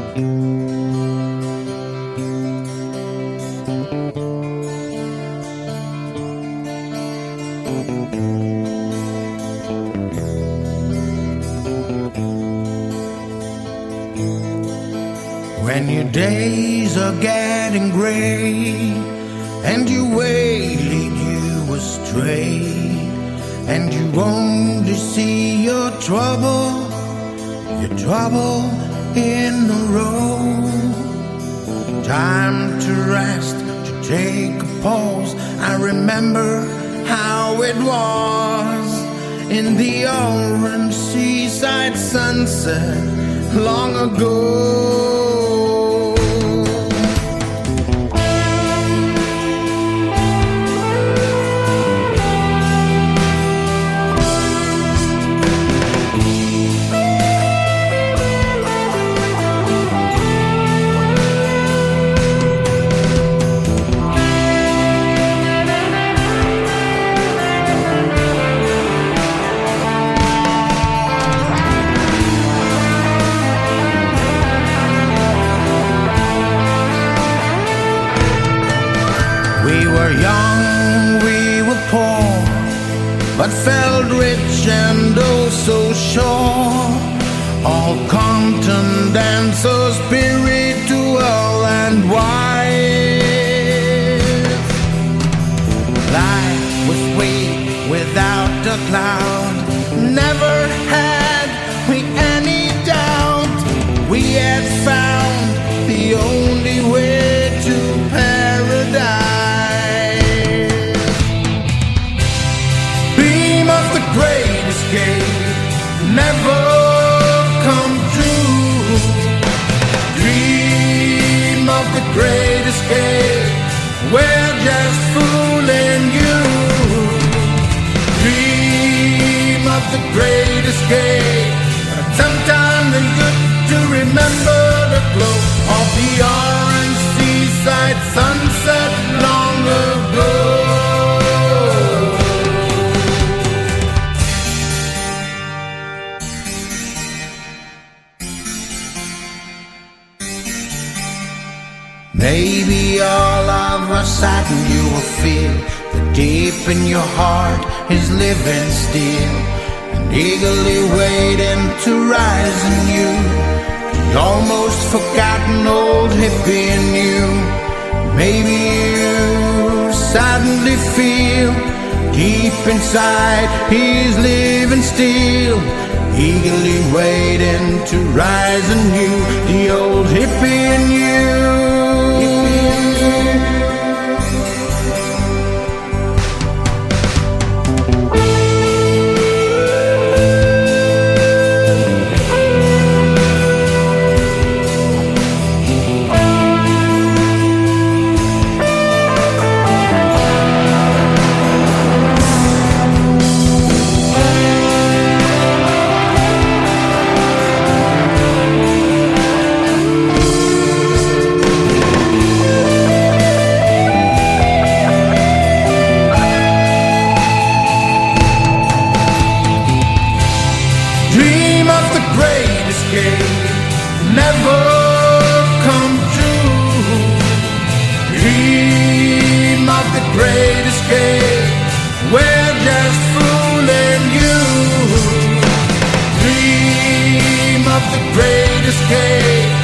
When your days are getting gray and your way lead you astray, and you only see your trouble in the road. Time to rest, to take a pause. I remember how it was in the orange seaside sunset long ago. We were young, we were poor, but felt rich and oh so sure. All content and so spiritual and wise. Life was sweet without a cloud. Never had we any doubt. We had found the only way to paradise. Great escape never come true. Dream of the great escape, we're just fooling you. Dream of the great escape. Sometimes it's good to remember the glow of the orange seaside sunset long ago. Maybe all of a sudden you will feel that deep in your heart is living still and eagerly waiting to rise in you. The almost forgotten old hippie in you. Maybe you suddenly feel deep inside he's living still, eagerly waiting to rise in you. The old hippie in you. Never come true. Dream of the great escape, we're just fooling you. Dream of the great escape.